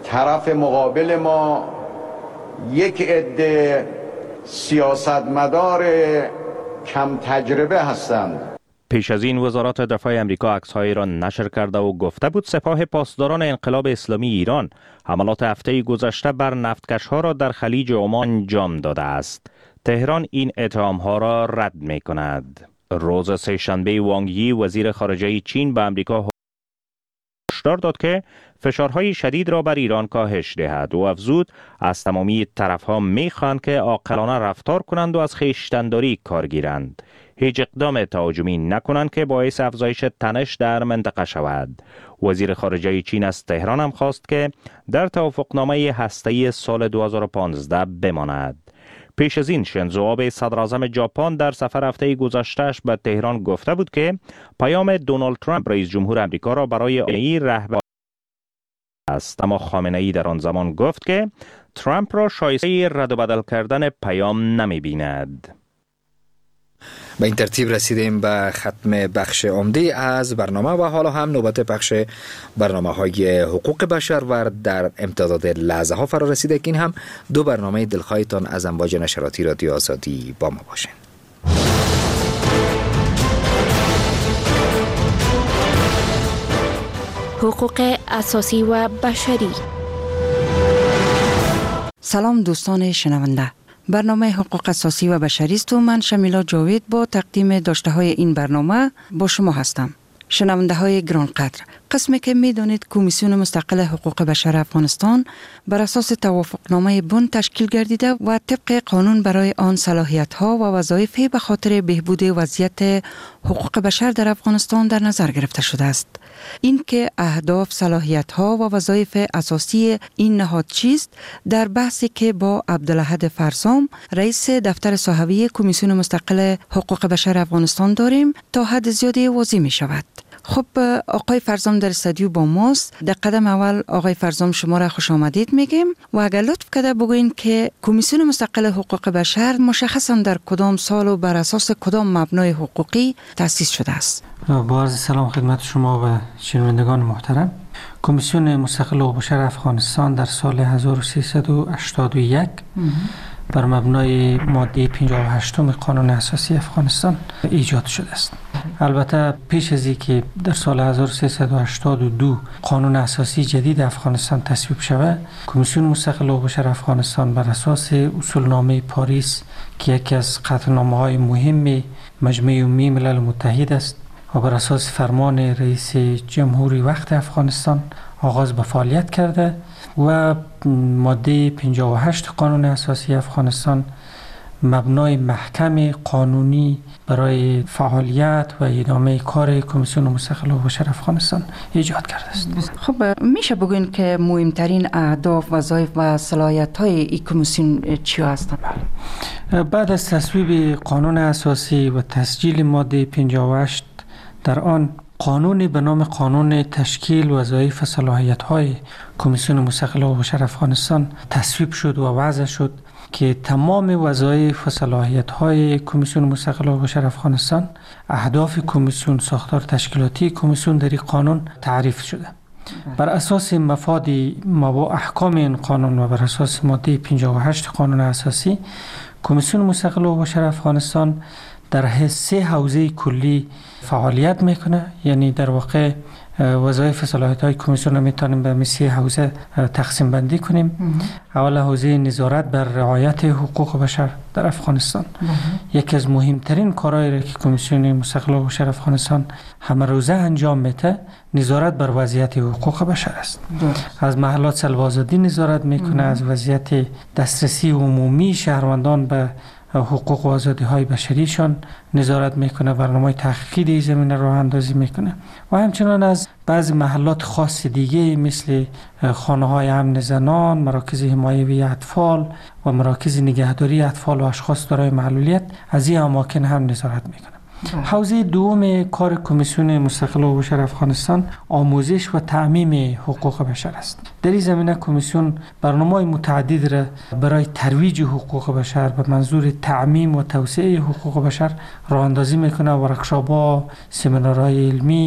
طرف مقابل ما یک عده سیاستمدار کم تجربه هستند. پیش از این وزارت دفاع امریکا عکس‌هایی را نشر کرده و گفته بود سپاه پاسداران انقلاب اسلامی ایران حملات هفته گذشته بر نفتکش‌ها را در خلیج عمان انجام داده است. تهران این اتهام‌ها را رد می‌کند. روز سه‌شنبه وانگ یی وزیر خارجه چین به امریکا هشدار داد که فشارهای شدید را بر ایران کاهش دهد و افزود از تمامی طرف‌ها می‌خواهند که عاقلانه رفتار کنند و از خویشتن‌داری کار گیرند. هیچ اقدام تهاجمی نکنند که باعث افزایش تنش در منطقه شود. وزیر خارجه چین از تهران هم خواست که در توافقنامه هسته‌ای سال 2015 بماند. پیش از این شینزو آبه صدراعظم ژاپن در سفر هفته گذشته‌اش به تهران گفته بود که پیام دونالد ترامپ رئیس جمهور امریکا را برای این رهبر است، اما خامنه‌ای در آن زمان گفت که ترامپ را شایسته رد و بدل کردن پیام نمی‌بیند. به این ترتیب رسیدیم به ختم بخش عمده از برنامه و حالا هم نوبت بخش برنامه‌های حقوق بشر و در امتداد لحظه ها فرا رسیده که این هم 2 برنامه دلخواهتان از امواج نشراتی رادیو آزادی با ما باشین. حقوق اساسی و بشری. سلام دوستان شنونده، برنامه حقوق اساسی و بشری است و من شمیلا جاوید با تقدیم داشته های این برنامه با شما هستم. شنونده های گرانقدر، قسمی که می دانید کمیسیون مستقل حقوق بشر افغانستان بر اساس توافقنامه بن تشکیل گردیده و طبق قانون برای آن صلاحیت ها و وظایف به خاطر بهبود وضعیت حقوق بشر در افغانستان در نظر گرفته شده است. این که اهداف، صلاحیت ها و وظایف اساسی این نهاد چیست در بحثی که با عبدالاحد فرسام رئیس دفتر صاحبی کمیسیون مستقل حقوق بشر افغانستان داریم تا حد زیادی واضح می شود. خب آقای فرزام در استودیو با ماست. در قدم اول آقای فرزام شما را خوش آمدید میگیم و اگر لطف کرده بگوین که کمیسیون مستقل حقوق بشر مشخصا در کدام سال و بر اساس کدام مبنای حقوقی تأسیس شده است؟ با عرض سلام خدمت شما و شنوندگان محترم. کمیسیون مستقل حقوق بشر افغانستان در سال 1381 بر مبنای ماده 58 قانون اساسی افغانستان ایجاد شده است. البته پیش از اینکه در سال 1382 قانون اساسی جدید افغانستان تصویب شود، کمیسیون مستقل حقوق بشر افغانستان بر اساس اصولنامه پاریس که یکی از قطعنامه‌های مهم مجمع عمومی ملل متحد است و بر اساس فرمان رئیس جمهوری وقت افغانستان آغاز به فعالیت کرده و ماده 58 قانون اساسی افغانستان مبنای محکم قانونی برای فعالیت و ادامه کار کمیسیون مستقل حقوق بشر افغانستان ایجاد کرده است. خب میشه بگوین که مهمترین اهداف، وظایف و صلاحیت‌های این کمیسیون چی هستند؟ بعد از تصویب قانون اساسی و تسجیل ماده 58 در آن قانونی به نام قانون تشکیل وظایف و صلاحیت‌های کمیسیون مستقل حقوق بشر افغانستان تصویب شد و وضع شد که تمام وظایف و صلاحیت‌های کمیسیون مستقل حقوق بشر افغانستان، اهداف کمیسیون، ساختار تشکیلاتی کمیسیون در این قانون تعریف شده. بر اساس مفاد احکام این قانون و بر اساس ماده 58 قانون اساسی، کمیسیون مستقل حقوق بشر افغانستان در 3 حوزه کلی فعالیت میکنه. یعنی در واقع وظایف و صلاحیت‌های کمیسیون رو میتونیم به 3 حوزه تقسیم بندی کنیم. اول حوزه نظارت بر رعایت حقوق بشر در افغانستان. یکی از مهمترین کارهایی که کمیسیون مستقل حقوق بشر افغانستان همه روزه انجام میده نظارت بر وضعیت حقوق بشر است. از محلات سلب آزادی نظارت میکنه، از وضعیت دسترسی عمومی شهروندان به حقوق و آزادی‌های بشریشان نظارت میکنه، برنامه تحقیقی در زمینه راه اندازی میکنه و همچنان از بعضی محلات خاص دیگه مثل خانه‌های امن زنان، مراکز حمایوی اطفال و مراکز نگهداری اطفال و اشخاص دارای معلولیت از این اماکن هم نظارت میکنه. حوزه دوم کار کمیسیون مستقل حقوق بشر افغانستان آموزش و تعمیم حقوق بشر است. در این زمینه کمیسیون برنامه‌های متعدد را برای ترویج حقوق بشر به منظور تعمیم و توسعه حقوق بشر راه اندازی میکنه. ورکشاپ‌ها، سمینارهای علمی،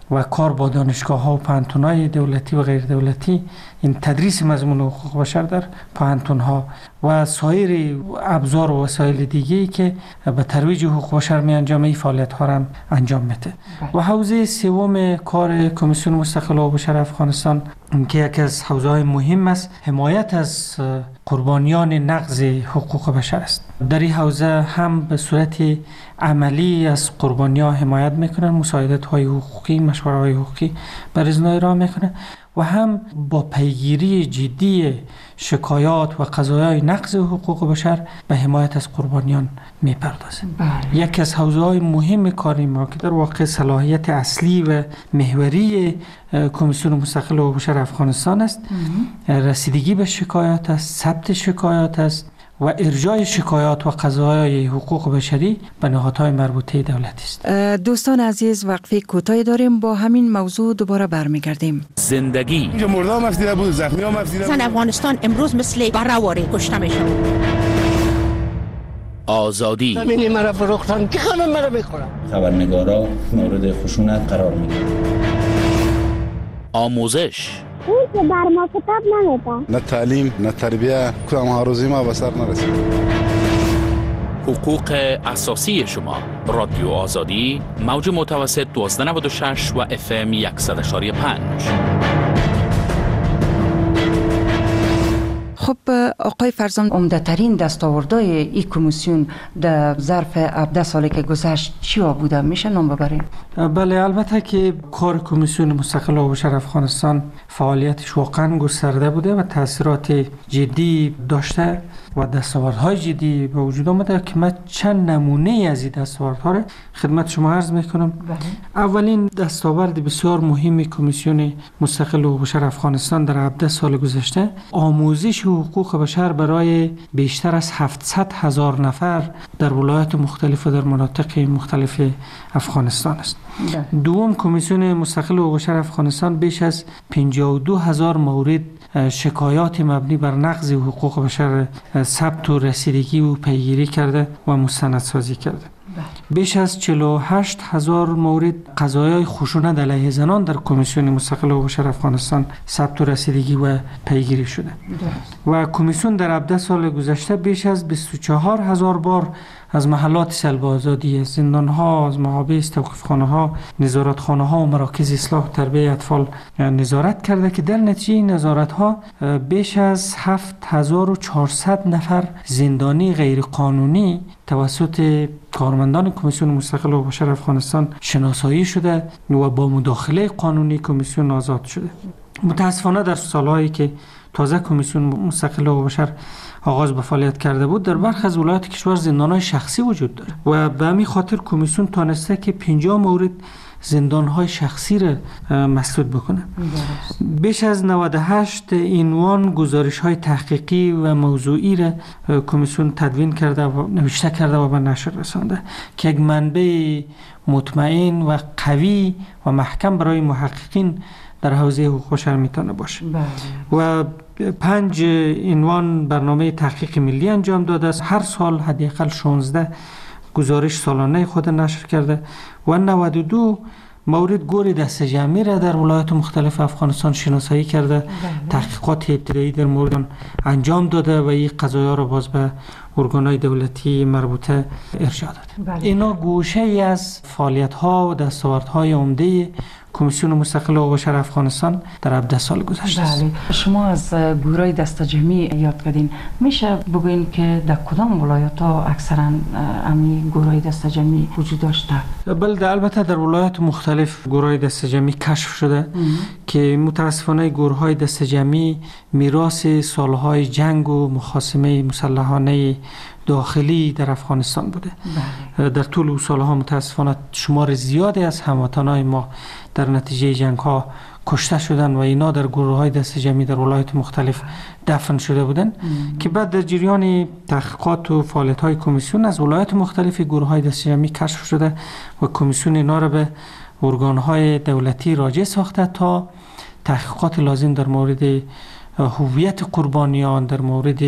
و کار با دانشگاه ها و پانتون‌های دولتی و غیر دولتی، این تدریس مضمون حقوق بشر در پانتون ها و سایر ابزار و وسایل دیگه‌ای که به ترویج حقوق بشر می انجامه، این فعالیت ها را انجام میده. و حوزه سوم کار کمیسیون مستقل حقوق بشر افغانستان که یکی از حوزه‌های مهم است، حمایت از قربانیان نقض حقوق بشر است. در این حوزه هم به صورت عملی از قربانیان حمایت میکنن، مساعدت‌های حقوقی، مشوره‌های حقوقی بر ازنای را میکنه و هم با پیگیری جدی شکایات و قضایای نقض حقوق بشر به حمایت از قربانیان میپردازه. یکی از حوزه‌های مهم کار ما که در واقع صلاحیت اصلی و محوری کمیسیون مستقل حقوق بشر افغانستان است، رسیدگی به شکایات است، ثبت شکایات است و ارجاع شکایات و قضایای حقوق بشری به نهادهای مربوطه دولتی است. دوستان عزیز، وقفه کوتاهی داریم، با همین موضوع دوباره برمیگردیم. زندگی اینجا مردم افزیده بود، زخمی هم افزیده بود. زن افغانستان امروز مثل بره‌واره کشته میشه. آزادی زمین مرا فروختن، که خانم مرا میخورم. خبرنگارا مورد خشونت قرار میگیرن. آموزش اون که بر ما کتاب نمیده، نه تعلیم نه تربیه، کدام هاروزی ما به سر نرسید. حقوق اساسی شما. رادیو آزادی، موج متوسط 1296 و FM 100.5. خب آقای فرزند، عمده‌ترین دستاوردهای این کمیسیون در ظرف 17 سالی که گذشت چیا بوده؟ میشه نام ببریم؟ بله، البته که کار کمیسیون مستقل حقوق بشر افغانستان فعالیتش واقعا گسترده بوده و تاثیرات جدی داشته و دستاوردهای جدی به وجود آمده که من چند نمونه از این دستاوردها را خدمت شما عرض میکنم. اولین دستاورد بسیار مهم کمیسیون مستقل حقوق بشر افغانستان در 17 سال گذشته آموزش حقوق بشر برای بیشتر از 700,000 نفر در ولایات مختلف و در مناطق مختلف افغانستان است. دوم، کمیسیون مستقل حقوق بشر افغانستان بیش از 52,000 مورد شکایات مبنی بر نقض حقوق بشر ثبت و رسیدگی و پیگیری کرده و مستندسازی کرده. بیش از 48,000 مورد قضایای خشونت علیه زنان در کمیسیون مستقل حقوق بشر افغانستان ثبت و رسیدگی و پیگیری شده. و کمیسیون در 17 سال گذشته بیش از 24,000 بار از محلات سلب آزادی، از زندان‌ها، از محابس، توقیف‌خانه‌ها، نظارتخانه‌ها و مراکز اصلاح و تربیت اطفال نظارت کرده که در نتیجه این نظارت‌ها بیش از 7,400 نفر زندانی غیرقانونی توسط کارمندان کمیسیون مستقل حقوق بشر افغانستان شناسایی شده و با مداخله قانونی کمیسیون آزاد شده. متاسفانه در سالهایی که تازه کمیسیون مستقل حقوق بشر آغاز به فعالیت کرده بود، در برخی از ولایات کشور زندان‌های شخصی وجود داره و به همین خاطر کمیسیون تانسته که 50 مورد زندان‌های شخصی را مسدود بکنه. بیش از 98 عنوان گزارش‌های تحقیقی و موضوعی را کمیسیون تدوین کرده و نوشته کرده و به نشر رسانده که یک منبع مطمئن و قوی و محکم برای محققین در حوزه حقوق بشر میتونه باشه. و 5 عنوان برنامه تحقیق ملی انجام داده است. هر سال حداقل 16 گزارش سالانه خود نشر کرده و 92 مورد گور دست جمعی را در ولایات مختلف افغانستان شناسایی کرده. تحقیقات ابتدایی در مورد انجام داده و این قضایا را باز به ارگان‌های دولتی مربوطه ارجاع داده. اینا گوشه ای از فعالیت‌ها و دستاوردهای عمده کمیسیون مستقل حقوق بشر افغانستان در 17 سال گذشته است. شما از گروهای دست جمعی یاد کردین، میشه بگوین که در کدام ولایت‌ها اکثرا امی گروهای دست جمعی وجود داشته؟ بله، البته در ولایات مختلف گروهای دست جمعی کشف شده که متاسفانه گروهای دست جمعی میراث سالهای جنگ و مخاصمه مسلحانه داخلی در افغانستان بوده. در طول اون سالها متاسفانه شمار زیادی از هموطنان ما در نتیجه جنگ ها کشته شدن و اینا در گروه های دست جمعی در ولایات مختلف دفن شده بودن که بعد در جریان تحقیقات و فعالیت های کمیسیون از ولایات مختلف گروه های دست جمعی کشف شده و کمیسیون اینا را به ارگان های دولتی راجع ساخته تا تحقیقات لازم در مورد هویت قربانیان، در مورد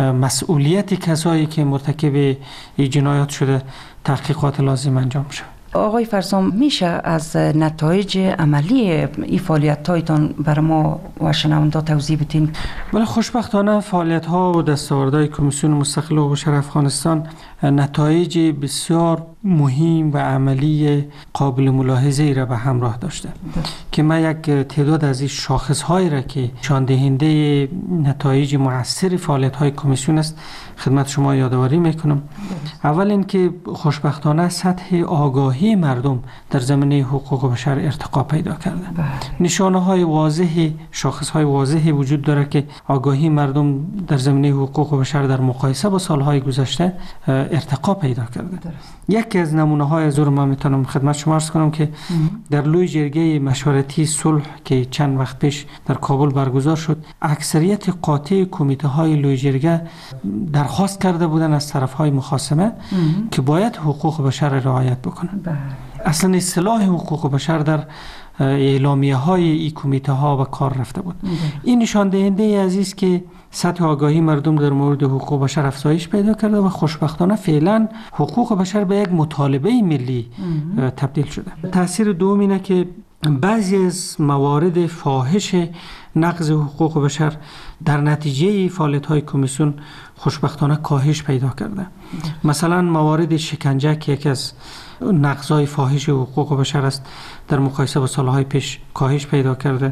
مسئولیت کسایی که مرتکب جنایات شده تحقیقات لازم انجام شد. آقای فرسام، میشه از نتایج عملی این فعالیت‌هایتان بر ما و شنونده توضیح بدین؟ ولی خوشبختانه فعالیت‌ها و دستاوردهای کمیسیون مستقل حقوق بشر افغانستان نتایج بسیار مهم و عملی قابل ملاحظه‌ای را به همراه داشته که من یک تعداد از این شاخص‌هایی را که نشان دهنده نتایج مؤثر فعالیت‌های کمیسیون است خدمت شما یادآوری میکنم. اول اینکه خوشبختانه سطح آگاهی مردم در زمینه حقوق بشر ارتقا پیدا کرده. نشانه‌های واضح، شاخص‌های واضحی وجود داره که آگاهی مردم در زمینه حقوق بشر در مقایسه با سالهای گذشته ارتقا پیدا کرده. یکی از نمونه‌های از من میتونم خدمت شما عرض کنم که در لوی جرگه مشورتی صلح که چند وقت پیش در کابل برگزار شد، اکثریت قاطع کمیته‌های لوی جرگه درخواست کرده بودن از طرف‌های مخاصمه که باید حقوق بشر رعایت بکنند. اصلا اصطلاح حقوق بشر در اعلامیه‌های این کمیته‌ها و کار رفته بود. این نشان دهنده است که سطح آگاهی مردم در مورد حقوق بشر افزایش پیدا کرده و خوشبختانه فعلا حقوق بشر به یک مطالبه ملی تبدیل شده. تاثیر دوم اینه که بعضی از موارد فاحش نقض حقوق بشر در نتیجه فعالیت‌های کمیسیون خوشبختانه کاهش پیدا کرده. مثلا موارد شکنجه که یکی از نقض‌های فاحش حقوق بشر است در مقایسه با سالهای پیش کاهش پیدا کرده.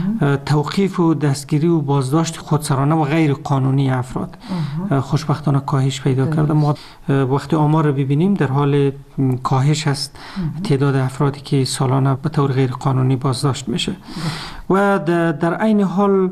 توقیف و دستگیری و بازداشت خودسرانه و غیر قانونی افراد خوشبختانه کاهش پیدا کرده. ما وقتی آمار رو ببینیم در حال کاهش است تعداد افرادی که سالانه به طور غیر قانونی بازداشت میشه و در عین حال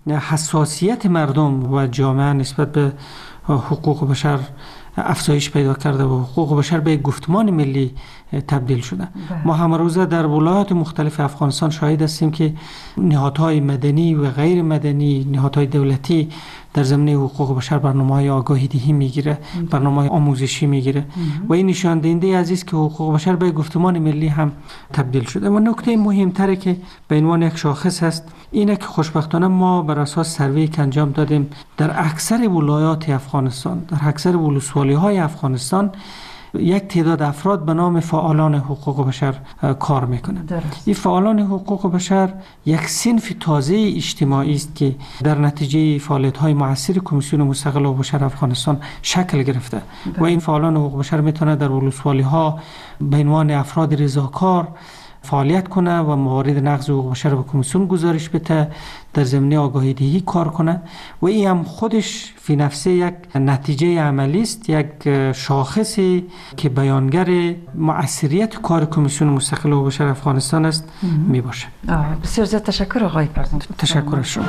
حساسیت مردم و جامعه نسبت به حقوق بشر افزایش پیدا کرده و حقوق بشر به گفتمان ملی تبدیل شده. ما همروزه در ولایات مختلف افغانستان شاهد هستیم که نهادهای مدنی و غیر مدنی، نهادهای دولتی در زمینه حقوق بشر برنامه‌های آگاهی دهی میگیره، برنامه‌های آموزشی میگیره و این نشان دهنده است که حقوق بشر به گفتمان ملی هم تبدیل شده. و نکته مهم‌تره که به عنوان یک شاخص هست اینه که خوشبختانه ما بر اساس سروی که انجام دادیم در اکثر ولایات افغانستان، در اکثر ولسوالی‌های افغانستان یک تعداد افراد به نام فعالان حقوق بشر کار میکنه. این فعالان حقوق بشر یک صنف تازه اجتماعی است که در نتیجه فعالیت‌های مؤثر کمیسیون مستقل حقوق بشر افغانستان شکل گرفته و این فعالان حقوق بشر میتونه در ولسوالی‌ها به عنوان افراد رضاکار فعالیت کنه و موارد نقض حقوق بشر به کمیسیون گزارش بده، در زمینه آگاهی دهی کار کنه و این هم خودش فی نفسه یک نتیجه عملی است، یک شاخصی که بیانگر مؤثریت کار کمیسیون مستقل حقوق بشر افغانستان است می باشه. بسیار زیاد تشکر آقای فرزند. تشکر شما.